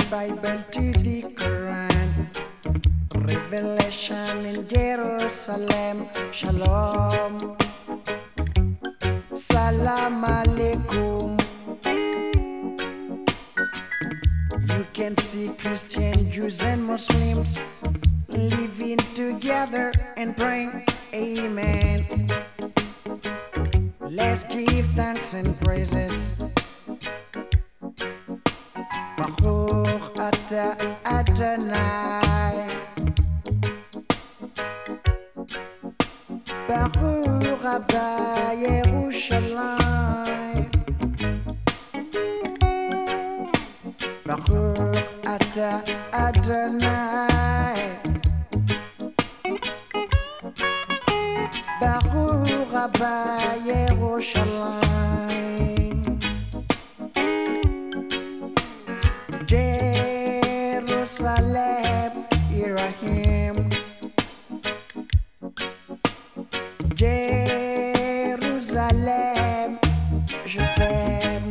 Bible to the Quran, Revelation in Jerusalem, Shalom, Salam Alaikum. You can see Christians, Jews and Muslims living together and praying, Amen. Let's give thanks and praises. Baruch Ata Adonai, Baruch Abba Yerushalayim, Baruch Ata Adonai, Baruch Abba Yerushalayim. Jerusalem, here I am. Jerusalem, je t'aime.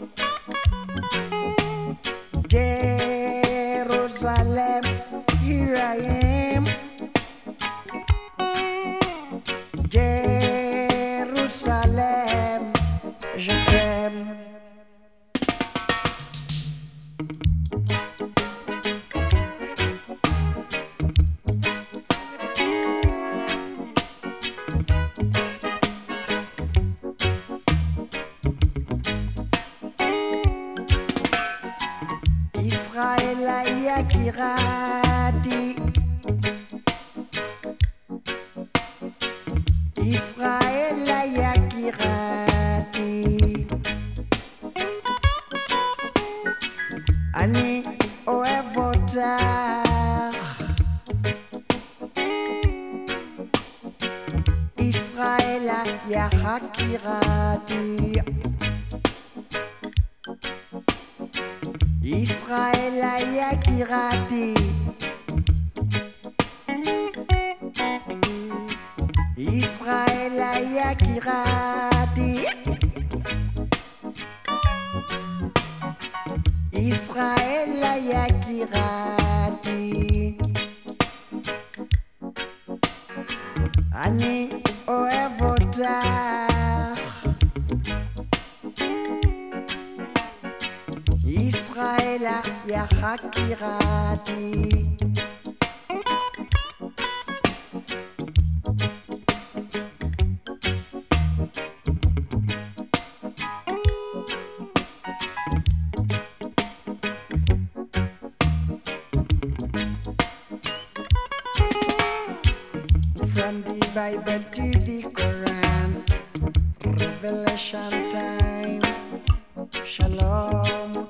Jerusalem, here I am. Jerusalem, je t'aime. Israël Yakirati, Israël Yakirati, Ani Oevotar, Israël Yakirati, Israël Yakirati, Israël Yakirati, Israël Yakirati, Ani Oevotar, Israël Yakirati. From the Bible to the Quran, Revelation time, Shalom,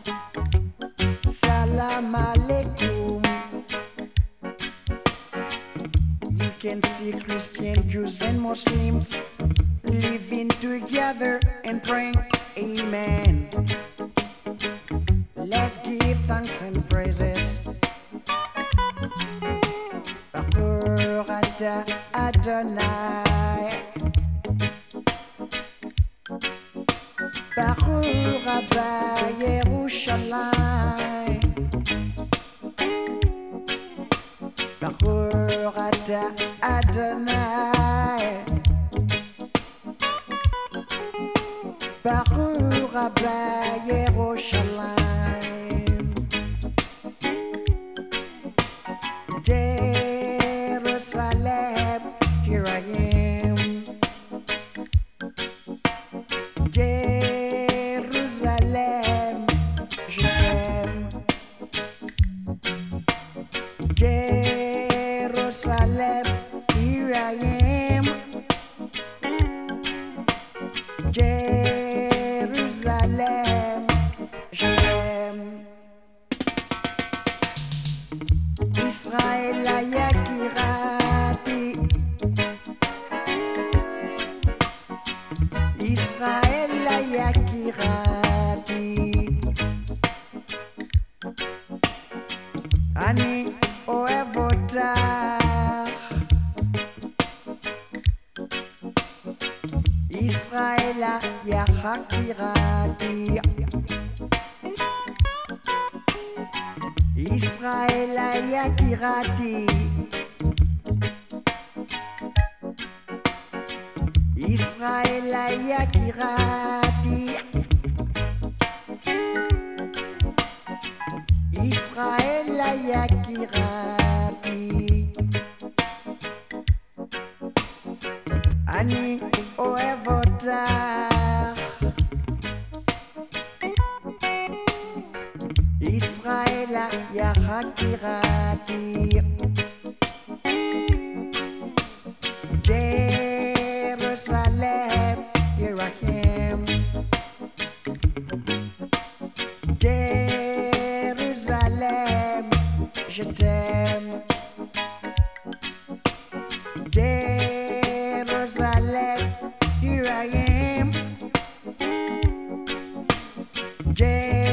Salam Alaikum. You can see Christians, Jews and Muslims living together and praying, Amen. Let's give thanks and praises. Baruch Ata Adonai, Baruch Abba Yerushalayim, Baruch Ata Adonai, Baruch Abba Yerushalayim. Jerusalem, here I am. Jerusalem, je t'aime. Jerusalem, here I am. Jerusalem, je t'aime. Israël Yakirati, Israël Yakirati, Ani Oevotar, Israël Yakirati. Yakirati. Israël Yakirati. Israël Yakirati. Ani Oevotar. Israël Yakirati. Jerusalem, here I am. Jerusalem, je t'aime. Jerusalem, here I am. Jerusalem.